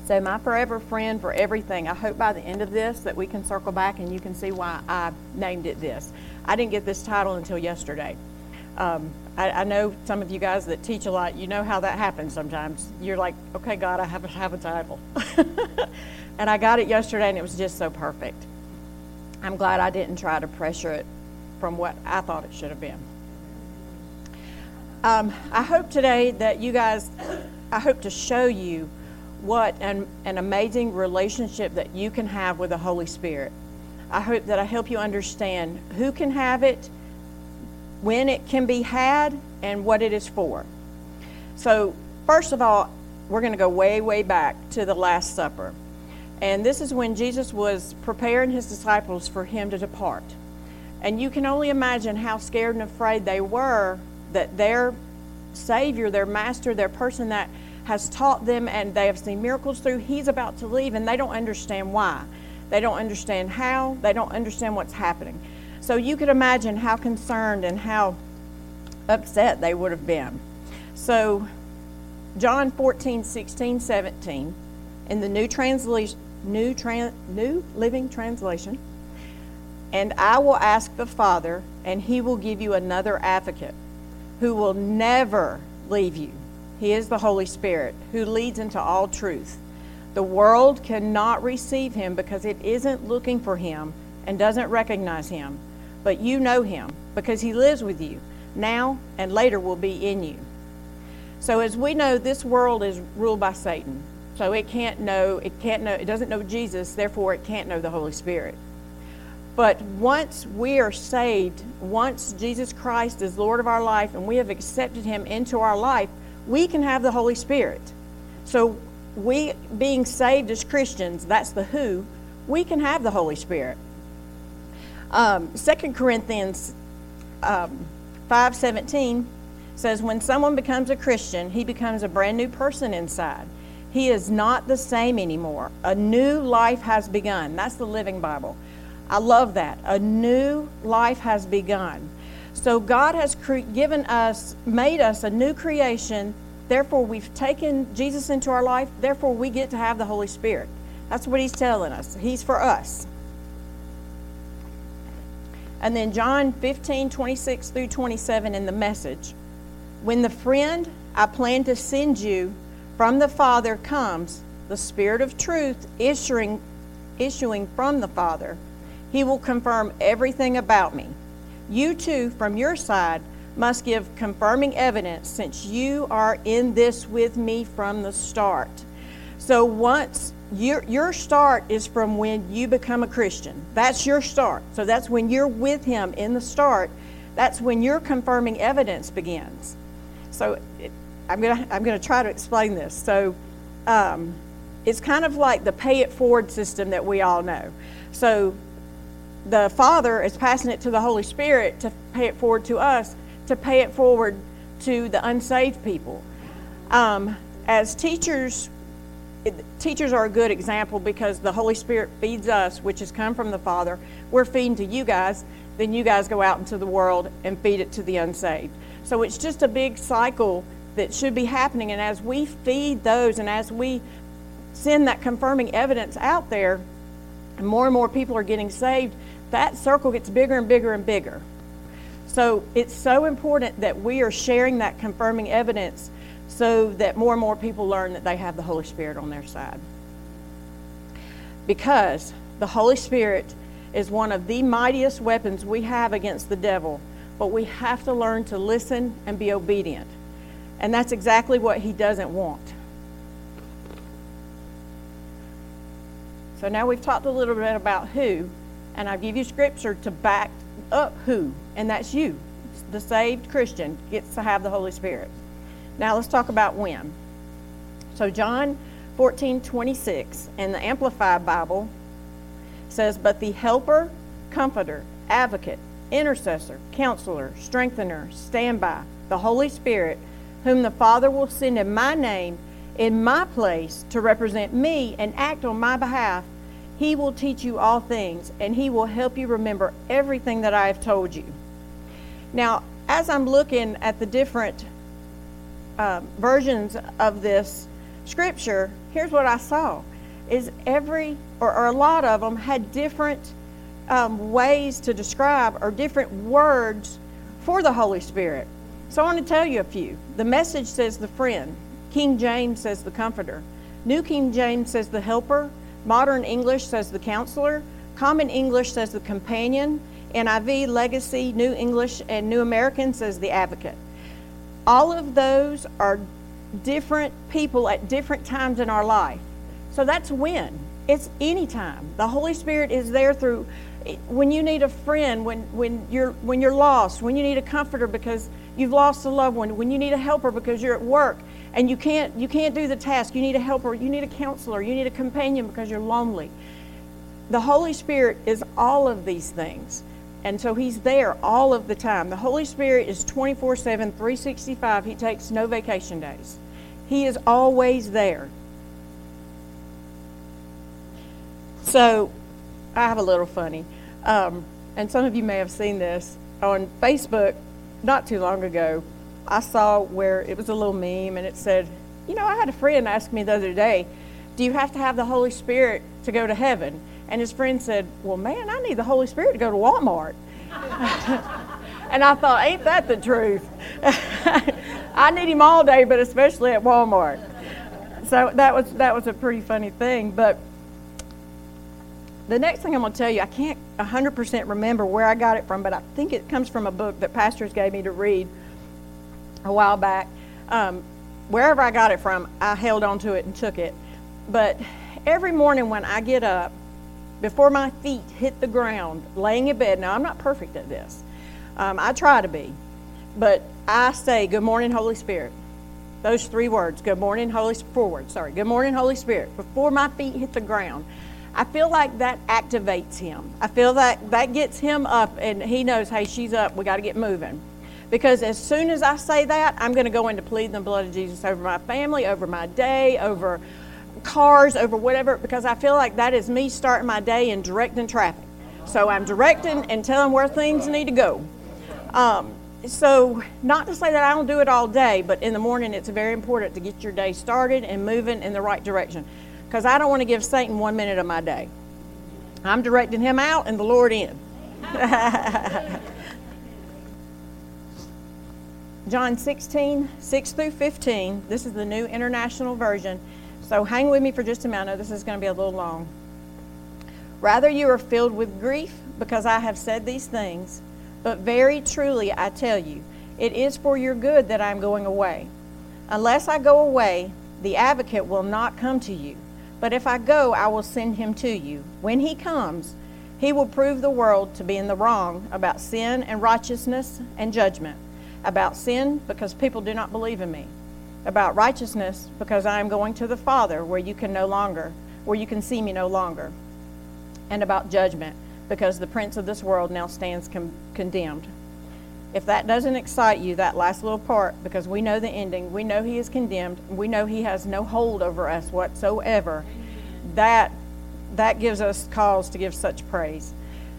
So my forever friend for everything. I hope by the end of this that we can circle back and you can see why I named it this. I didn't get this title until yesterday. I know some of you guys that teach a lot, you know how that happens sometimes. You're like, okay, God, I have a title. And I got it yesterday, and it was just so perfect. I'm glad I didn't try to pressure it from what I thought it should have been. I hope today that you guys, I hope to show you what an amazing relationship that you can have with the Holy Spirit. I hope that I help you understand who can have it, when it can be had, and what it is for. So first of all, we're going to go way, way back to the Last Supper. And this is when Jesus was preparing his disciples for him to depart. And you can only imagine how scared and afraid they were that their Savior, their Master, their person that has taught them and they have seen miracles through, he's about to leave, and they don't understand why. They don't understand how. They don't understand what's happening. So you could imagine how concerned and how upset they would have been. So John 14, 16, 17, in the New Living Translation, and I will ask the Father, and he will give you another advocate who will never leave you. He is the Holy Spirit who leads into all truth. The world cannot receive him because it isn't looking for him and doesn't recognize him. But you know him because he lives with you now and later will be in you. So as we know, this world is ruled by Satan. So it doesn't know Jesus, therefore it can't know the Holy Spirit. But once we are saved, once Jesus Christ is Lord of our life and we have accepted him into our life, we can have the Holy Spirit. So we, being saved as Christians, that's the who, we can have the Holy Spirit. 2 Corinthians 5:17 says, when someone becomes a Christian, he becomes a brand new person inside. He is not the same anymore. A new life has begun. That's the Living Bible. I love that. A new life has begun. So God has made us a new creation. Therefore, we've taken Jesus into our life. Therefore, we get to have the Holy Spirit. That's what he's telling us. He's for us. And then John 15, 26 through 27 in the Message. When the friend I plan to send you from the Father comes, the Spirit of truth issuing from the Father, he will confirm everything about me. You too, from your side, must give confirming evidence since you are in this with me from the start. So once your start is from when you become a Christian. That's your start. So that's when you're with him in the start. That's when your confirming evidence begins. So I'm gonna try to explain this. So it's kind of like the pay it forward system that we all know. So the Father is passing it to the Holy Spirit to pay it forward to us, to pay it forward to the unsaved people. As teachers are a good example because the Holy Spirit feeds us, which has come from the Father. We're feeding to you guys, then you guys go out into the world and feed it to the unsaved. So it's just a big cycle that should be happening, and as we feed those and as we send that confirming evidence out there, and more people are getting saved, that circle gets bigger and bigger and bigger. So it's so important that we are sharing that confirming evidence so that more and more people learn that they have the Holy Spirit on their side. Because the Holy Spirit is one of the mightiest weapons we have against the devil, but we have to learn to listen and be obedient. And that's exactly what he doesn't want. So now we've talked a little bit about who, and I'll give you scripture to back up who, and that's you. The saved Christian gets to have the Holy Spirit. Now let's talk about when. So John 14:26 in the Amplified Bible says, but the helper, comforter, advocate, intercessor, counselor, strengthener, standby, the Holy Spirit, whom the Father will send in my name, in my place, to represent me and act on my behalf, he will teach you all things, and he will help you remember everything that I have told you. Now, as I'm looking at the different versions of this, Scripture, here's what I saw, is or a lot of them had different ways to describe or different words for the Holy Spirit. So I want to tell you a few. The Message says the friend. King James says the comforter. New King James says the helper. Modern English says the counselor. Common English says the companion. NIV, Legacy, New English, and New American says the advocate. All of those are different people at different times in our life. So that's when. It's any time. The Holy Spirit is there through when you need a friend, when you're lost, when you need a comforter because you've lost a loved one, when you need a helper because you're at work and you can't do the task. You need a helper, you need a counselor, you need a companion because you're lonely. The Holy Spirit is all of these things. And so He's there all of the time. The Holy Spirit is 24/7, 365. He takes no vacation days. He is always there. So, I have a little funny. And some of you may have seen this on Facebook not too long ago. I saw where it was a little meme and it said, I had a friend ask me the other day, do you have to have the Holy Spirit to go to heaven? And his friend said, well, man, I need the Holy Spirit to go to Walmart. And I thought, ain't that the truth? I need Him all day, but especially at Walmart. So that was a pretty funny thing. But the next thing I'm going to tell you, I can't 100% remember where I got it from, but I think it comes from a book that pastors gave me to read a while back. Wherever I got it from, I held on to it and took it. But every morning when I get up, before my feet hit the ground, laying in bed, now I'm not perfect at this. I try to be. But I say, good morning, Holy Spirit. Those 3 words, good morning, good morning, Holy Spirit. Before my feet hit the ground, I feel like that activates Him. I feel like that gets Him up and He knows, hey, she's up, we got to get moving. Because as soon as I say that, I'm going to go into pleading the blood of Jesus over my family, over my day, over cars, over whatever, because I feel like that is me starting my day and directing traffic. So I'm directing and telling where things need to go. So not to say that I don't do it all day, but in the morning it's very important to get your day started and moving in the right direction. Because I don't want to give Satan 1 minute of my day. I'm directing him out and the Lord in. John 16, 6 through 15. This is the New International Version. So hang with me for just a minute. I know this is going to be a little long. Rather you are filled with grief because I have said these things. But very truly I tell you, it is for your good that I am going away. Unless I go away, the advocate will not come to you. But if I go, I will send him to you. When he comes, he will prove the world to be in the wrong about sin and righteousness and judgment. About sin, because people do not believe in me. About righteousness, because I am going to the Father where you can see me no longer. And about judgment, because the prince of this world now stands condemned. If that doesn't excite you, that last little part, because we know the ending, we know he is condemned, we know he has no hold over us whatsoever, that gives us cause to give such praise.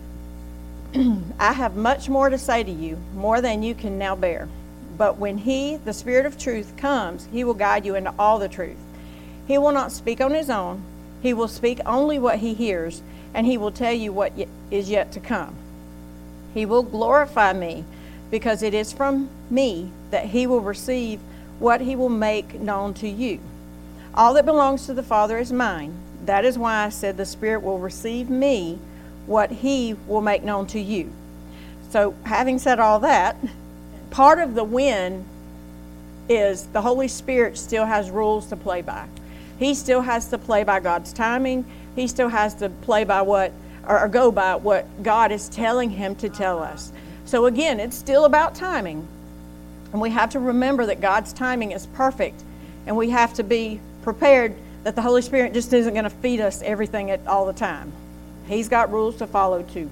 I have much more to say to you, more than you can now bear. But when he, the Spirit of truth, comes, he will guide you into all the truth. He will not speak on his own. He will speak only what he hears, and he will tell you what is yet to come. He will glorify me, because it is from me that he will receive what he will make known to you. All that belongs to the Father is mine. That is why I said the Spirit will receive me, what he will make known to you. So having said all that, part of the win is the Holy Spirit still has rules to play by. He still has to play by God's timing. He still has to play by go by what God is telling him to tell us. So again, it's still about timing. And we have to remember that God's timing is perfect. And we have to be prepared that the Holy Spirit just isn't going to feed us everything all the time. He's got rules to follow too.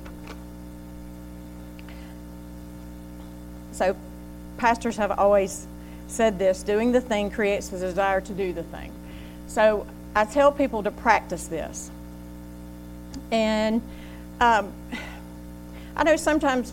So pastors have always said this, doing the thing creates the desire to do the thing. So I tell people to practice this. And I know sometimes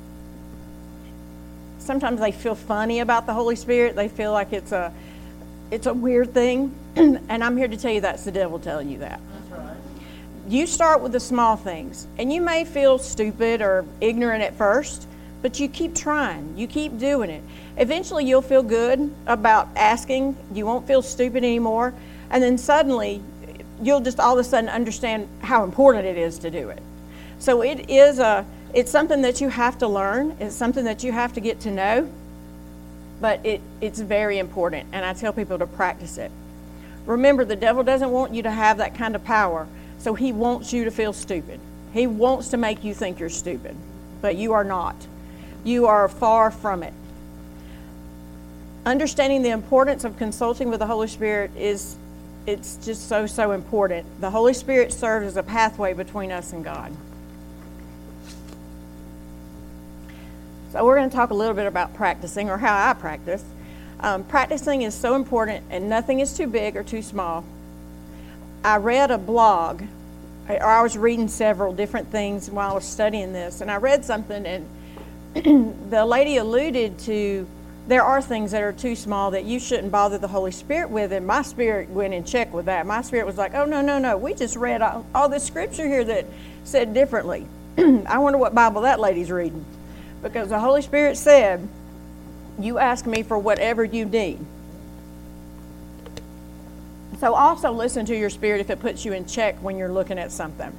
sometimes they feel funny about the Holy Spirit. They feel like it's It's a weird thing, and I'm here to tell you that's the devil telling you that. That's right. You start with the small things, and you may feel stupid or ignorant at first, but you keep trying. You keep doing it. Eventually, you'll feel good about asking. You won't feel stupid anymore, and then suddenly, you'll just all of a sudden understand how important it is to do it. So it's something that you have to learn. It's something that you have to get to know, but it's very important, and I tell people to practice it. Remember, the devil doesn't want you to have that kind of power, so he wants you to feel stupid. He wants to make you think you're stupid, but you are not. You are far from it. Understanding the importance of consulting with the Holy Spirit it's just so important. The Holy Spirit serves as a pathway between us and God. So we're going to talk a little bit about practicing, or how I practice. Practicing is so important, and nothing is too big or too small. I read a blog, or I was reading several different things while I was studying this, and I read something, and the lady alluded to there are things that are too small that you shouldn't bother the Holy Spirit with, and my spirit went and checked with that. My spirit was like, oh, no, we just read all this scripture here that said differently. I wonder what Bible that lady's reading, because the Holy Spirit said, you ask me for whatever you need. So also listen to your spirit if it puts you in check when you're looking at something.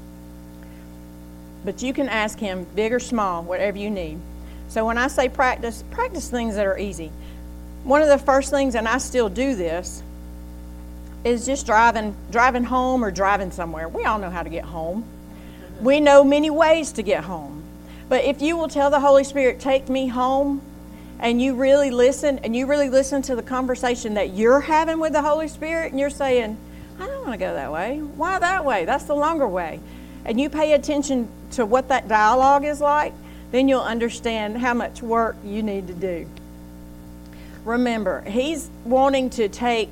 But you can ask him, big or small, whatever you need. So when I say practice things that are easy. One of the first things, and I still do this, is just driving home or driving somewhere. We all know how to get home. We know many ways to get home. But if you will tell the Holy Spirit, take me home, and you really listen to the conversation that you're having with the Holy Spirit, and you're saying, I don't want to go that way. Why that way? That's the longer way. And you pay attention to what that dialogue is like, then you'll understand how much work you need to do. Remember, he's wanting to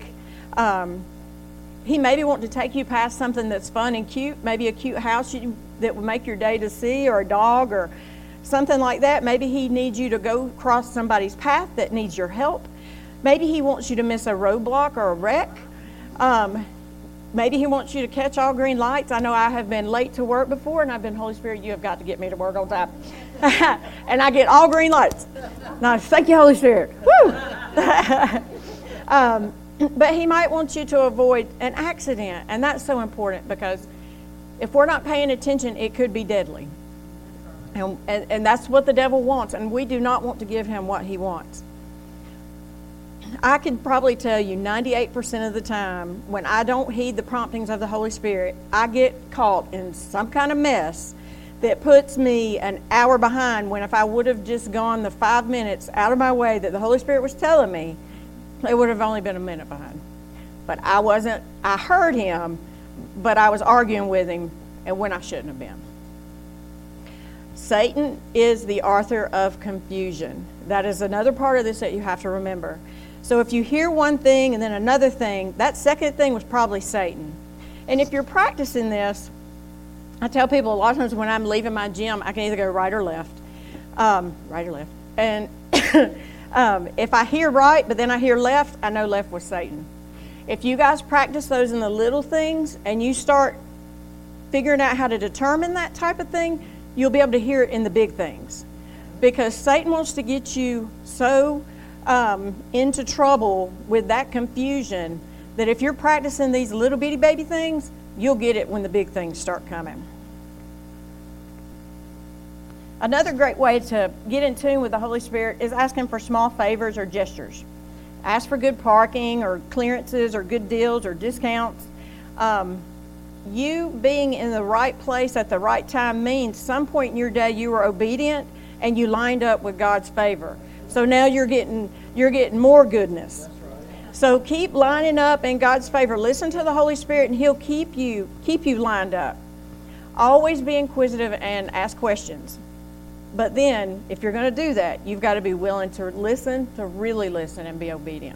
he maybe want to take you past something that's fun and cute, maybe a cute house that would make your day to see, or a dog, or something like that. Maybe he needs you to go cross somebody's path that needs your help. Maybe he wants you to miss a roadblock or a wreck. Maybe he wants you to catch all green lights. I know I have been late to work before, and I've been, Holy Spirit, you have got to get me to work on time. And I get all green lights. Nice. Thank you, Holy Spirit. Woo! But he might want you to avoid an accident, and that's so important, because if we're not paying attention, it could be deadly. And that's what the devil wants, and we do not want to give him what he wants. I can probably tell you 98% of the time when I don't heed the promptings of the Holy Spirit, I get caught in some kind of mess that puts me an hour behind, when if I would have just gone the 5 minutes out of my way that the Holy Spirit was telling me, it would have only been a minute behind. But I heard him, but I was arguing with him, and when I shouldn't have been. Satan is the author of confusion. That is another part of this that you have to remember. So if you hear one thing and then another thing, that second thing was probably Satan. And if you're practicing this, I tell people a lot of times when I'm leaving my gym, I can either go right or left. And if I hear right, but then I hear left, I know left was Satan. If you guys practice those in the little things and you start figuring out how to determine that type of thing, you'll be able to hear it in the big things. Because Satan wants to get you so into trouble with that confusion that if you're practicing these little bitty baby things, you'll get it when the big things start coming. Another great way to get in tune with the Holy Spirit is asking for small favors or gestures. Ask for good parking or clearances or good deals or discounts. You being in the right place at the right time means some point in your day you were obedient and you lined up with God's favor. So now you're getting more goodness. So keep lining up in God's favor. Listen to the Holy Spirit, and He'll keep you lined up. Always be inquisitive and ask questions. But then, if you're going to do that, you've got to be willing to listen, to really listen, and be obedient.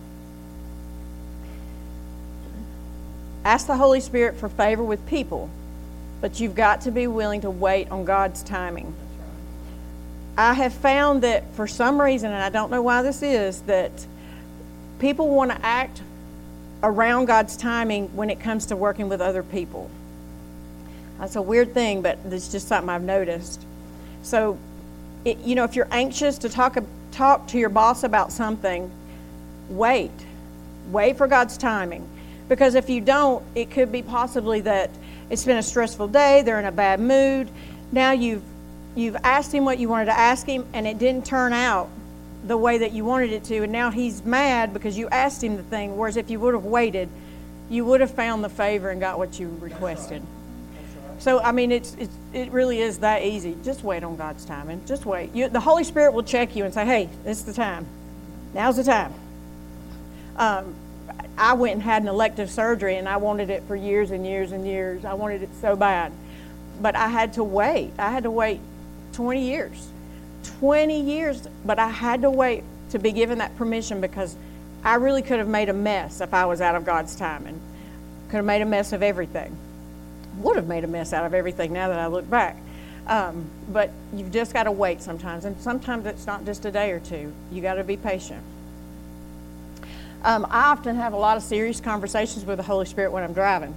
Ask the Holy Spirit for favor with people, but you've got to be willing to wait on God's timing. I have found that for some reason, and I don't know why this is, that people want to act around God's timing when it comes to working with other people. That's a weird thing, but it's just something I've noticed. So, if you're anxious to talk to your boss about something, wait for God's timing. Because if you don't, it could be possibly that it's been a stressful day, they're in a bad mood. Now you've asked him what you wanted to ask him, and it didn't turn out the way that you wanted it to, and now he's mad because you asked him the thing, whereas if you would have waited, you would have found the favor and got what you requested. So, I mean, it really is that easy. Just wait on God's timing. Just wait. The Holy Spirit will check you and say, hey, this is the time. Now's the time. I went and had an elective surgery, and I wanted it for years and years and years. I wanted it so bad. But I had to wait. I had to wait 20 years. 20 years, but I had to wait to be given that permission because I really could have made a mess if I was out of God's timing. Could have made a mess of everything. Would have made a mess out of everything now that I look back. But you've just got to wait sometimes, and sometimes it's not just a day or two. You got to be patient. I often have a lot of serious conversations with the Holy Spirit when I'm driving.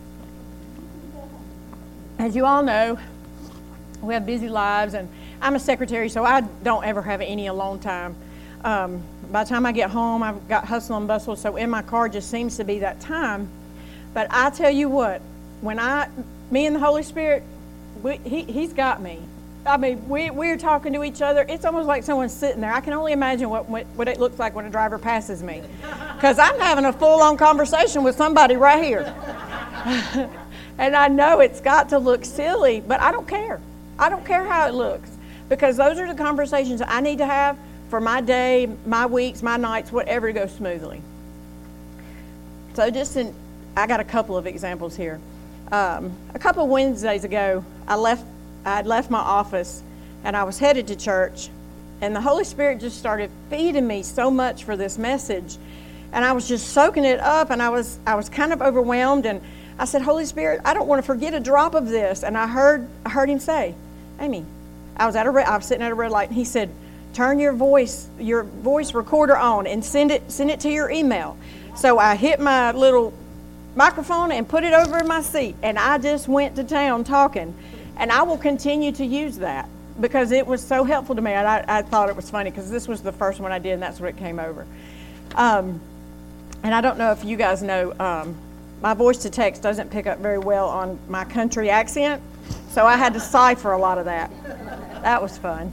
As you all know, we have busy lives, and I'm a secretary, so I don't ever have any alone time. By the time I get home, I've got hustle and bustle, so in my car just seems to be that time. But I tell you what, when me and the Holy Spirit, He's got me. I mean, we're talking to each other. It's almost like someone's sitting there. I can only imagine what it looks like when a driver passes me, because I'm having a full-on conversation with somebody right here. And I know it's got to look silly, but I don't care. I don't care how it looks, because those are the conversations I need to have for my day, my weeks, my nights, whatever, to go smoothly. So I got a couple of examples here. A couple of Wednesdays ago, I'd left my office and I was headed to church, and the Holy Spirit just started feeding me so much for this message, and I was just soaking it up, and I was kind of overwhelmed, and I said, Holy Spirit, I don't want to forget a drop of this. And I heard him say, Amy, I was sitting at a red light, and he said, turn your voice recorder on and send it to your email. So I hit my little microphone and put it over in my seat, and I just went to town talking. And I will continue to use that because it was so helpful to me. And I thought it was funny because this was the first one I did, and that's what it came over. And I don't know if you guys know, my voice to text doesn't pick up very well on my country accent, so I had to cipher a lot of that. That was fun.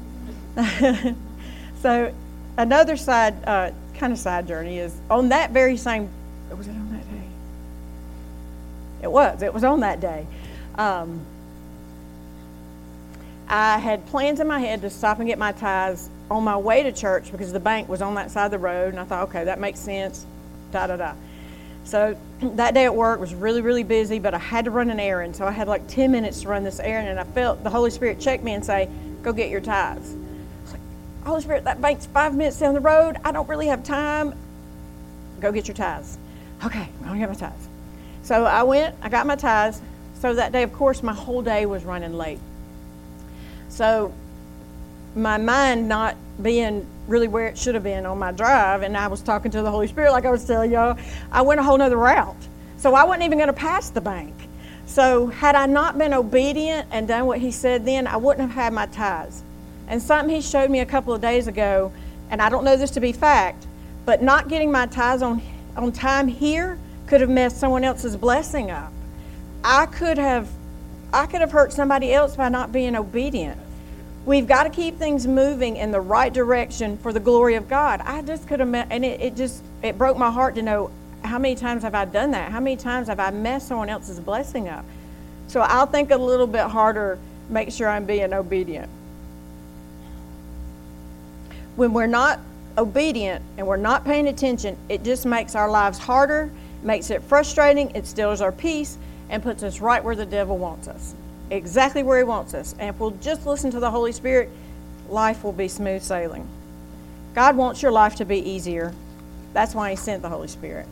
So another side journey is on that very same, was it on that day? It was on that day. I had plans in my head to stop and get my tithes on my way to church because the bank was on that side of the road, and I thought, okay, that makes sense, So that day at work was really, really busy, but I had to run an errand, so I had like 10 minutes to run this errand, and I felt the Holy Spirit check me and say, go get your tithes. I was like, Holy Spirit, that bank's 5 minutes down the road. I don't really have time. Go get your tithes. Okay, I'm going to get my tithes. So I went, I got my tithes. So that day, of course, my whole day was running late. So my mind not being really where it should have been on my drive, and I was talking to the Holy Spirit like I was telling y'all, I went a whole nother route. So I wasn't even going to pass the bank. So had I not been obedient and done what he said then, I wouldn't have had my tithes. And something he showed me a couple of days ago, and I don't know this to be fact, but not getting my tithes on time here could have messed someone else's blessing up. I could have hurt somebody else by not being obedient. We've got to keep things moving in the right direction for the glory of God. I just could have, and it broke my heart to know how many times have I done that? How many times have I messed someone else's blessing up? So I'll think a little bit harder, make sure I'm being obedient. When we're not obedient and we're not paying attention, it just makes our lives harder, makes it frustrating, it steals our peace, and puts us right where the devil wants us. Exactly where he wants us. And if we'll just listen to the Holy Spirit, life will be smooth sailing. God wants your life to be easier. That's why he sent the Holy Spirit.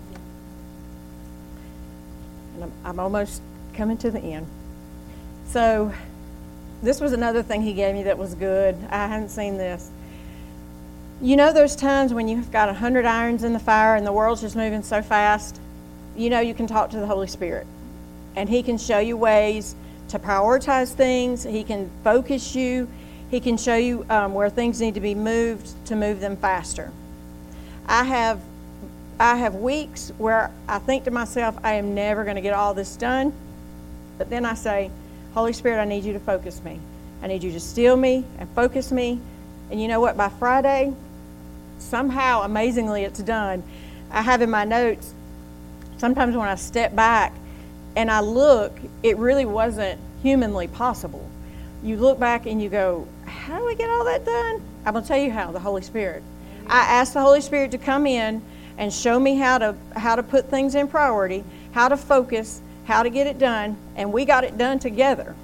And I'm almost coming to the end. So this was another thing he gave me that was good. I hadn't seen this. You know those times when you've got 100 irons in the fire and the world's just moving so fast? You know you can talk to the Holy Spirit, and He can show you ways to prioritize things. He can focus you. He can show you where things need to be moved to move them faster. I have weeks where I think to myself, I am never going to get all this done. But then I say, Holy Spirit, I need you to focus me. I need you to still me and focus me. And you know what? By Friday, somehow, amazingly, it's done. I have in my notes, sometimes when I step back and I look, it really wasn't humanly possible. You look back and you go, how do we get all that done? I'm going to tell you how, the Holy Spirit. I asked the Holy Spirit to come in and show me how to put things in priority, how to focus, how to get it done, and we got it done together.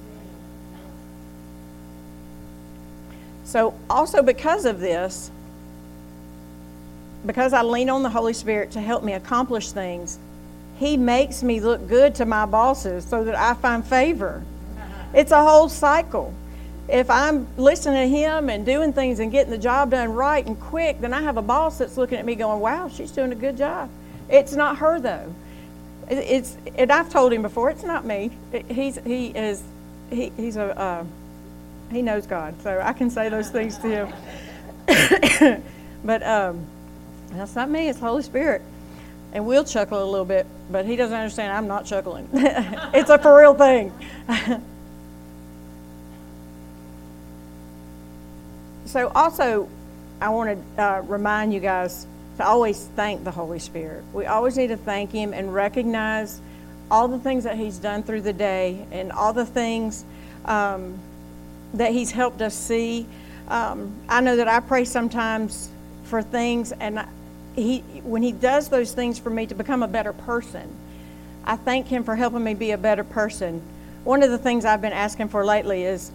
So also because of this, because I lean on the Holy Spirit to help me accomplish things, He makes me look good to my bosses so that I find favor. It's a whole cycle. If I'm listening to Him and doing things and getting the job done right and quick, then I have a boss that's looking at me going, wow, she's doing a good job. It's not her, though. And I've told him before, it's not me. He knows God, so I can say those things to him. But that's not me, it's the Holy Spirit. And we'll chuckle a little bit, but he doesn't understand I'm not chuckling. It's a for real thing. So also, I want to remind you guys to always thank the Holy Spirit. We always need to thank Him and recognize all the things that He's done through the day and all the things that He's helped us see. I know that I pray sometimes for things, and when He does those things for me to become a better person, I thank Him for helping me be a better person. One of the things I've been asking for lately is,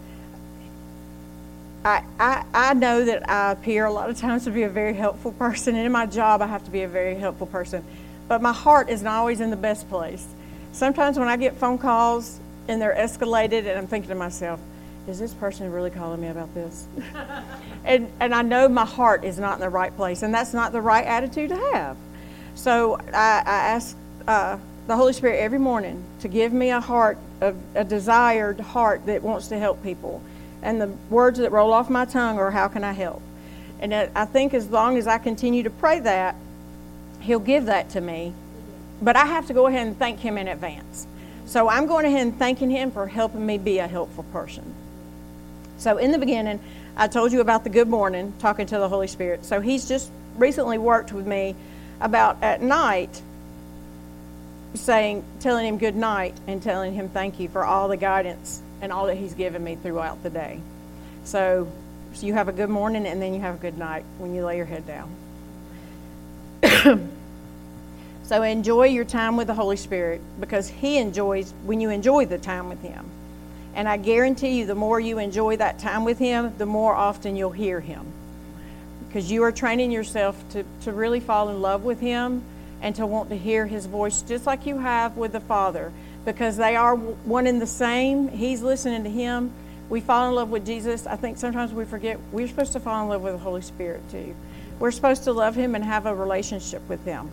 I know that I appear a lot of times to be a very helpful person, and in my job I have to be a very helpful person, but my heart isn't always in the best place. Sometimes when I get phone calls and they're escalated and I'm thinking to myself, is this person really calling me about this? and I know my heart is not in the right place, and that's not the right attitude to have. So I ask the Holy Spirit every morning to give me a desired heart that wants to help people. And the words that roll off my tongue are, how can I help? And I think as long as I continue to pray that, He'll give that to me. But I have to go ahead and thank Him in advance. So I'm going ahead and thanking Him for helping me be a helpful person. So in the beginning, I told you about the good morning, talking to the Holy Spirit. So He's just recently worked with me about at night, telling Him good night and telling Him thank you for all the guidance and all that He's given me throughout the day. So you have a good morning and then you have a good night when you lay your head down. So enjoy your time with the Holy Spirit, because He enjoys when you enjoy the time with Him. And I guarantee you, the more you enjoy that time with Him, the more often you'll hear Him. Because you are training yourself to really fall in love with Him and to want to hear His voice just like you have with the Father. Because they are one and the same. He's listening to Him. We fall in love with Jesus. I think sometimes we forget we're supposed to fall in love with the Holy Spirit too. We're supposed to love Him and have a relationship with Him.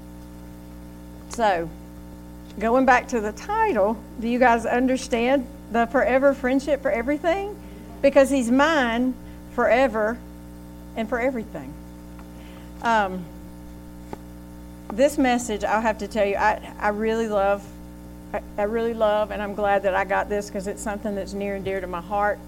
So, going back to the title, do you guys understand the forever friendship for everything? Because He's mine forever and for everything. This message, I'll have to tell you, I really love, and I'm glad that I got this because it's something that's near and dear to my heart.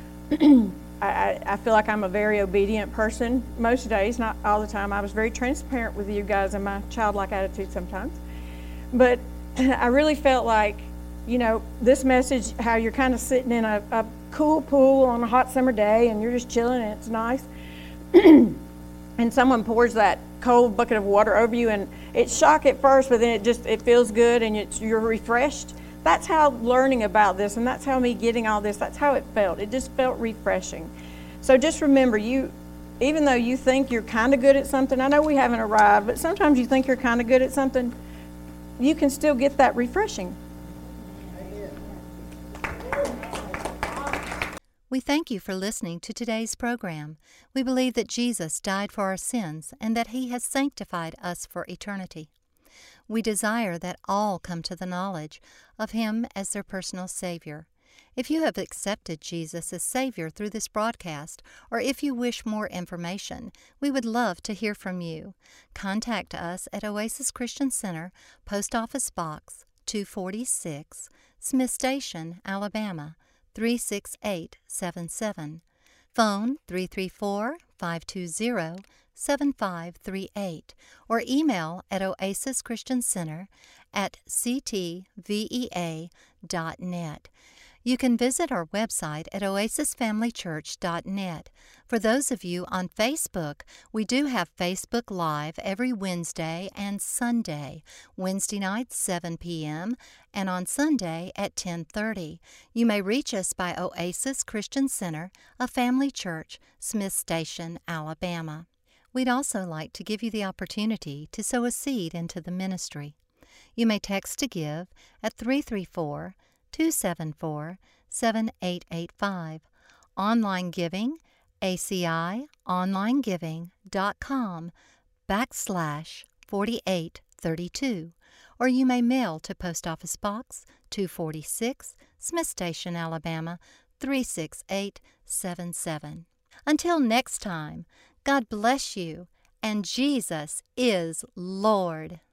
I feel like I'm a very obedient person most days, not all the time. I was very transparent with you guys in my childlike attitude sometimes. But I really felt like, this message, how you're kind of sitting in a cool pool on a hot summer day and you're just chilling and it's nice. And someone pours that cold bucket of water over you, and it's shock at first, but then it feels good and you're refreshed. That's how learning about this, and that's how me getting all this, that's how it felt. It just felt refreshing. So just remember, even though you think you're kind of good at something, I know we haven't arrived, but sometimes you think you're kind of good at something, you can still get that refreshing. We thank you for listening to today's program. We believe that Jesus died for our sins and that He has sanctified us for eternity. We desire that all come to the knowledge of Him as their personal Savior. If you have accepted Jesus as Savior through this broadcast, or if you wish more information, we would love to hear from you. Contact us at Oasis Christian Center, Post Office Box 246, Smith Station, Alabama 36877. Phone 334-520-7538 or email at oasischristiancenter@ctvea.net. You can visit our website at oasisfamilychurch.net. For those of you on Facebook, we do have Facebook Live every Wednesday and Sunday, Wednesday nights 7 p.m. and on Sunday at 10:30. You may reach us by Oasis Christian Center, a family church, Smith Station, Alabama. We'd also like to give you the opportunity to sow a seed into the ministry. You may text to give at 334-274-7885. Online giving, acionlinegiving.com/4832. Or you may mail to Post Office Box 246, Smith Station, Alabama 36877. Until next time, God bless you, and Jesus is Lord.